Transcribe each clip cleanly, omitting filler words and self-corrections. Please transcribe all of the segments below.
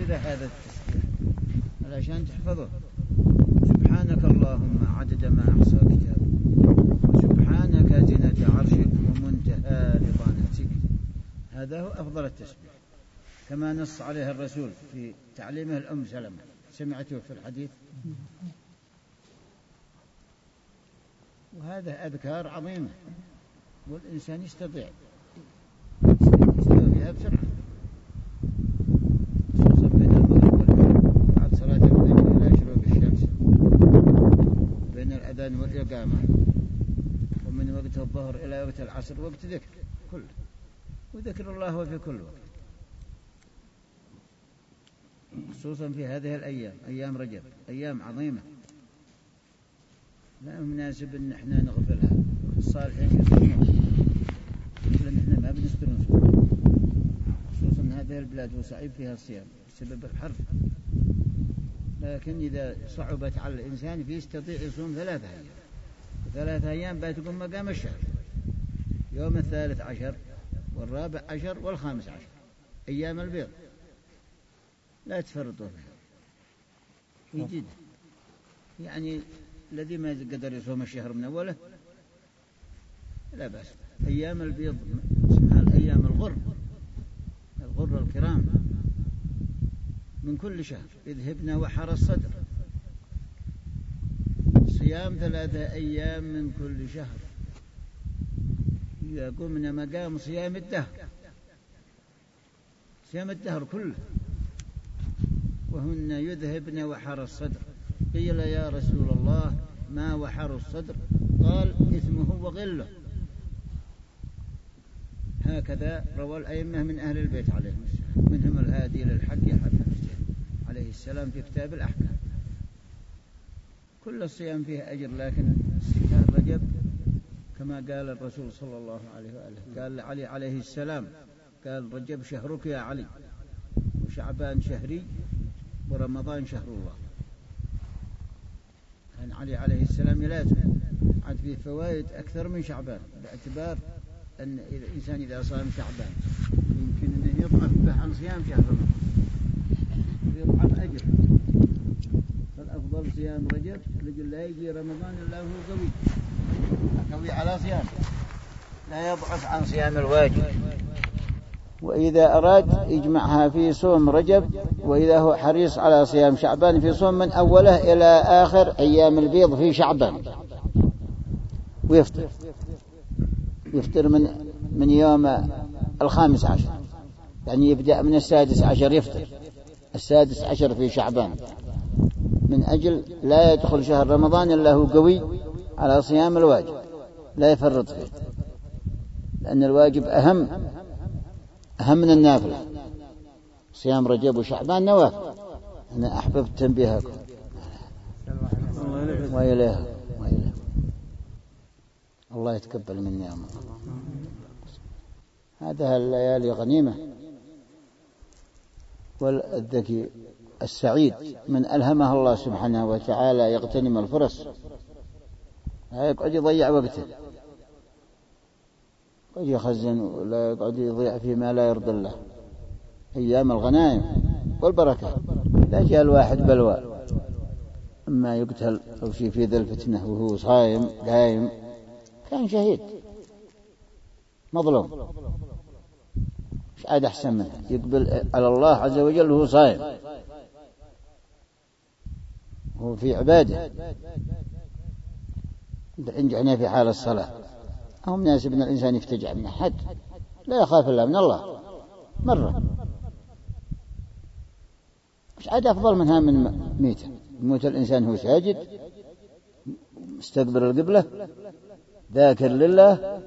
كذا هذا التسبيح علشان تحفظه. سبحانك اللهم عدد ما أحصى كتابك، سبحانك زنة عرشك ومنتهى رضانتك. هذا هو أفضل التسبيح كما نص عليه الرسول في تعليمه الأم سلمة، سمعته في الحديث. وهذا أذكار عظيمة والإنسان يستطيع يستوي فيها بسرعة، خصوصا بين المغرب والعشاء بعد صلاة الفجر إلى شروق الشمس، بين الأذان والإقامة، ومن وقت الظهر إلى وقت العصر وقت ذكر كله، وذكر الله هو في كل وقت، خصوصا في هذه الأيام، أيام رجب، أيام عظيمة لا مناسب أن احنا نغفلها. الصالحين يصومون لأن احنا ما بنستر نصوم، خصوصا هذه البلاد وصعب فيها الصيام بسبب الحر. لكن إذا صعبت على الإنسان فيستطيع يصوم 3 أيام، و3 أيام بتقوم مقام الشهر، يوم 13 و14 و15، أيام البيض لا تفرطوا فيها في جد. يعني الذي ما قدر يصوم الشهر من أوله لا بأس. أيام البيض اسمها الأيام الغر الكرام من كل شهر، اذهبنا وحر الصدر، صيام 3 أيام من كل شهر يقومنا مقام صيام الدهر، صيام الدهر كله، وهن يذهبن وحر الصدر. قيل يا رسول الله ما وحر الصدر؟ قال إثمه وغله. هكذا روى الأئمة من أهل البيت عليهم السلام، منهم الهادي للحق يحيى عليه السلام في كتاب الأحكام. كل الصيام فيه أجر، لكن شهر رجب كما قال الرسول صلى الله عليه وآله، قال علي عليه السلام، قال رجب شهرك يا علي، وشعبان شهري، ورمضان شهر الله. كان علي عليه السلام يلازم، عاد فيه فوائد أكثر من شعبان، باعتبار أن الإنسان إذا صام شعبان يمكن أن يضعف به عن صيام شهر رمضان، يضعف أجر. فالأفضل صيام رجب، رجل لا يجي رمضان إلا هو قوي على صيام، لا يضعف عن صيام الواجب. وإذا أراد يجمعها في صوم رجب، وإذا هو حريص على صيام شعبان في صوم من أوله إلى آخر أيام البيض في شعبان، ويفطر من يوم 15، يعني يبدأ من 16 يفطر 16 في شعبان، من أجل لا يدخل شهر رمضان إلا هو قوي على صيام الواجب، لا يفرط فيه، لأن الواجب أهم من النافلة. صيام رجب وشعبان نوافل. أنا أحببت تنبيهكم وإليه الله يتقبل مني يا الله. هذا الليالي غنيمة، والذكي السعيد من ألهمه الله سبحانه وتعالى يغتنم الفرص، لا يقعد يضيع وقته، قد يخزن ولا يقعد يضيع فيما لا يرضي الله. أيام الغنائم والبركة، لا جاء الواحد بلوى أما يقتل أو شيء في ذا الفتنة وهو صايم قايم، كان شهيد مظلوم، مش عاد أحسن منه، يقبل على الله عز وجل وهو صايم، هو في عبادة. نجعنا في حال الصلاة، هم ناسب أن الإنسان يفتجع من أحد، لا يخاف الله من الله مرة، مش عاد أفضل منها من ميتة. يموت الإنسان هو ساجد مستقبل القبلة ذاكر لله،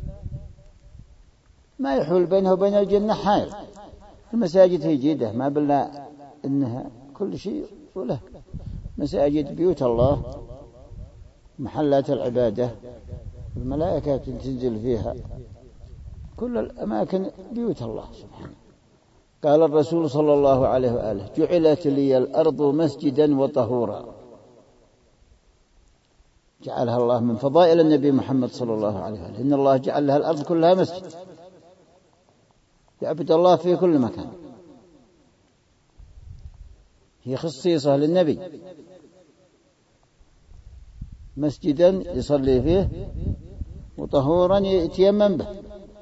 ما يحول بينه وبين الجنة حائل. المساجد هي جيدة، ما بلنا إنها كل شيء وله. مساجد بيوت الله، محلات العبادة، الملائكة تنزل فيها، كل الأماكن بيوت الله سبحانه. قال الرسول صلى الله عليه وآله جعلت لي الأرض مسجدا وطهورا، جعلها الله من فضائل النبي محمد صلى الله عليه وآله، إن الله جعل لها الأرض كلها مسجد، يعبد الله في كل مكان. هي خصيصة للنبي، مسجدا يصلي فيه وطهورا يتيمم به،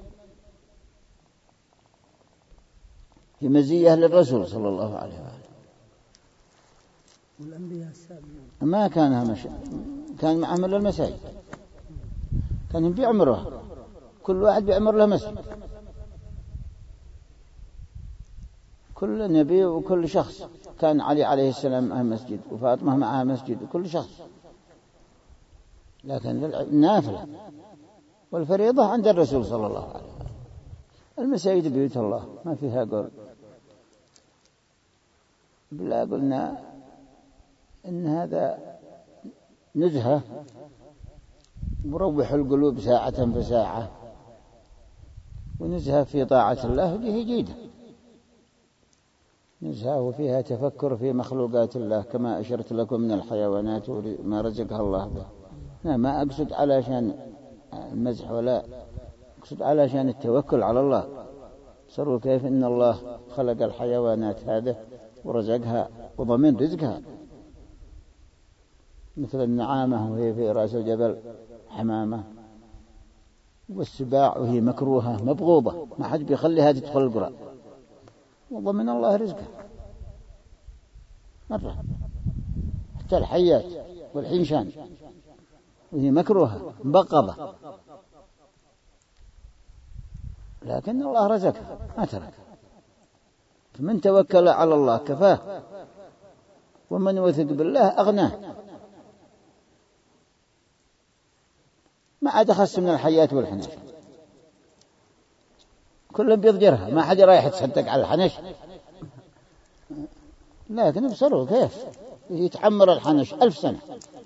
في مزية للرسول صلى الله عليه وآله. والأنبياء السابقين ما كان معهم إلا المساجد، كانوا بيعمروها، كل واحد بيعمر له مسجد، كل نبي وكل شخص. كان علي عليه السلام معه مسجد، وفاطمة معها مسجد، وكل شخص. لكن النافلة والفريضة عند الرسول صلى الله عليه وسلم. المساجد بيوت الله ما فيها قول. بلا قلنا إن هذا نزهة مروح القلوب ساعة فساعة، ونزهة في طاعة الله وجه جيدة، نزهة وفيها تفكر في مخلوقات الله كما أشرت لكم من الحيوانات ما رزقها الله به. ما أقصد علشان المزح، ولا أقصد علشان التوكل على الله. صاروا كيف إن الله خلق الحيوانات هذه ورزقها وضمن رزقها، مثل النعامة وهي في رأس الجبل حمامة، والسباع وهي مكروهة مبغوضة ما حد بيخليها تدخل القرى، وضمن الله رزقها مرة. حتى الحيات والحنشان وهي مكروهة مبغضة، لكن الله رزقها ما ترك. فمن توكل على الله كفاه، ومن وثق بالله أغناه. ما عاد خص من الحيات والحنش، كلهم بيضجرها، ما حد رايح يتصدق على الحنش. لكن بصروا كيف يتعمر الحنش 1000 سنة،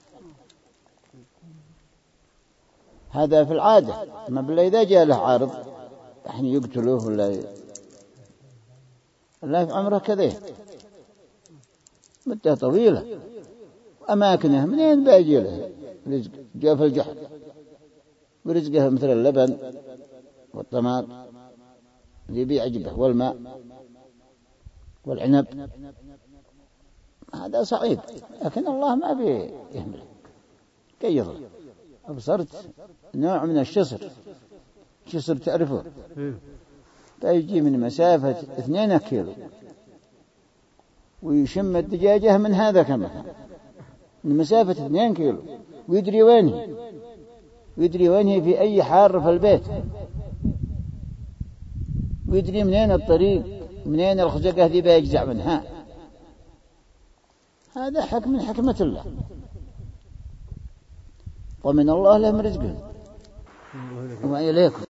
هذا في العادة. ما بالله إذا جاء له عارض نحن يقتلوه ولا في عمره كذا مدة طويلة. أماكنه منين باجي له رزق؟ جاء في الجحر، ورزقه مثل اللبن والطماط اللي بيعجبه والماء والعنب، هذا صعيب. لكن الله ما بيهمله كي يظلم. أبصرت نوع من الشصر تعرفه، فيجي من مسافة 2 كيلو ويشم الدجاجة من هذا كمكان، من مسافة 2 كيلو، ويدري وين هي في أي حار في البيت، ويدري منين الطريق، منين الخزقة ذي بيجزع منها. هذا حكم من حكمة الله، ومن الله لهم رزقهم وإليكم.